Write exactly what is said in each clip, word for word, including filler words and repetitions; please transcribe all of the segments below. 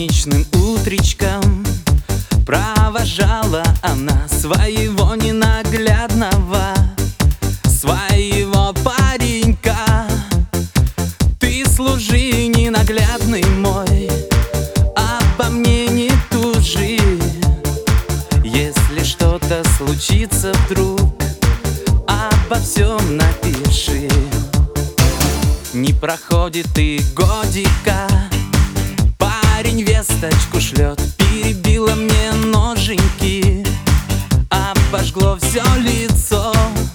солнечным утречком провожала она своего ненаглядного, своего паренька. Ты служи, ненаглядный мой, обо мне не тужи. Если что-то случится вдруг, обо всем напиши. Не проходит и годика, парень весточку шлет: перебила мне ноженьки, обожгло все лицо.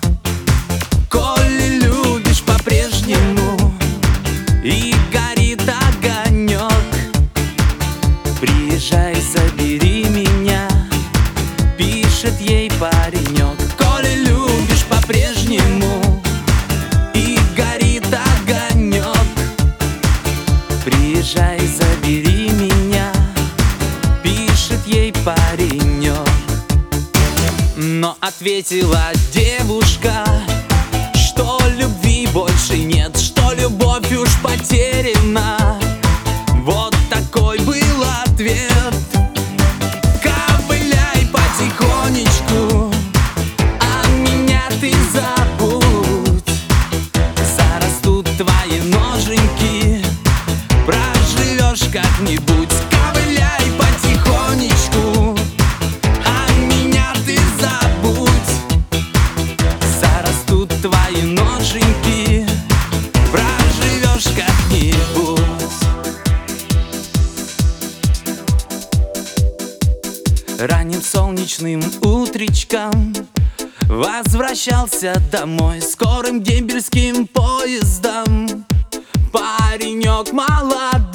Коли любишь по-прежнему и горит огонек, приезжай, забери меня, пишет ей паренек. Коли любишь по-прежнему и горит огонек, приезжай, забери меня, пишет ей паренек. Но ответила девушка, что любви больше нет, что любовь уж потеряна. Вот такой был ответ. Ковыляй потихонечку, а меня ты забудь. Зарастут твои ноженьки, проживешь как-нибудь. Ковыляй потихонечку, а меня ты забудь. Зарастут твои ноженьки, проживешь как-нибудь. Ранним солнечным утречком возвращался домой скорым дембельским поездом паренек молодой.